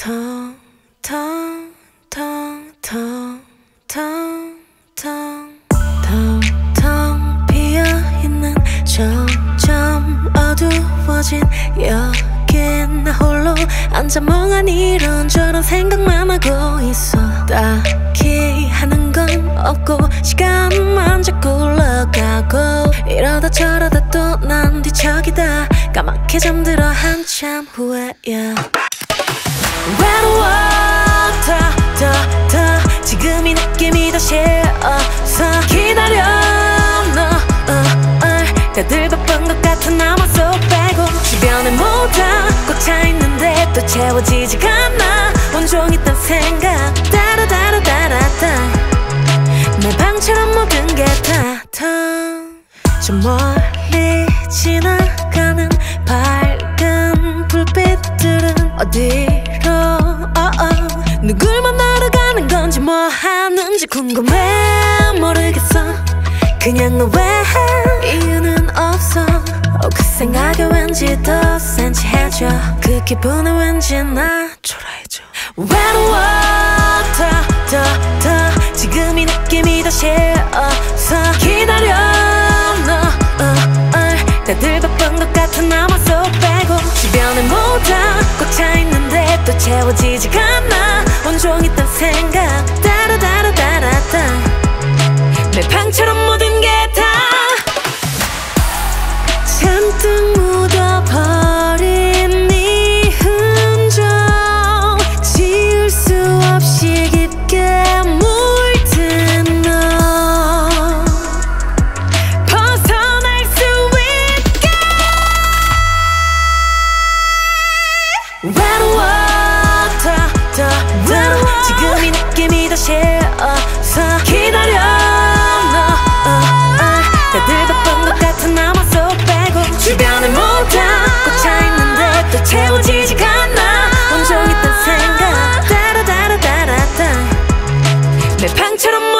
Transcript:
텅텅 비어있는 점점 어두워진 여긴 나 홀로 앉아 멍하니 이런저런 생각만 하고 있어. 딱히 하는 건 없고 시간만 자꾸 흘러가고 이러다 저러다 또 난 뒤척이다 까맣게 잠들어 한참 후에야 외로워 더 지금 이 느낌이 더 싫어서 기다려 너 다들 바쁜 것 같아 나만 쏙 빼고 주변에 뭐다 꽉 차있는데 또 채워지지가 않아 온종일 딴 생각 따라따라따라따 내 방처럼 모든 게 다 저 멀리 지나가는 밝은 불빛들은 어디로 누굴 만나러 가는 건지 뭐 하는지 궁금해 모르겠어 그냥 너 왜 이유는 없어 그 생각에 왠지 더 센치해져 그 기분에 왠지 나 초라해져 외로워 더 지금 이 느낌이 더 싫어서 기다려 너 다들 바쁜 것 같아 나만 쏙 빼고 주변에 뭐다 꽉 차있는데 또 채워지지가 않아 온종일 딴 생각 따라따라따라따 내 방처럼 모든 게 다 잔뜩 묻어버린 네 흔적 지울 수 없이 깊게 물든 너 벗어날 수 있게 외로워 더 지금 이 느낌이 더 싫어서 기다려 너 다들 바쁜 것 같아 나만 쏙 빼고 주변에 뭐다 꽉 차있는데 또 채워지지가 않아 온종일 딴 생각 따라따라따라따 내 방처럼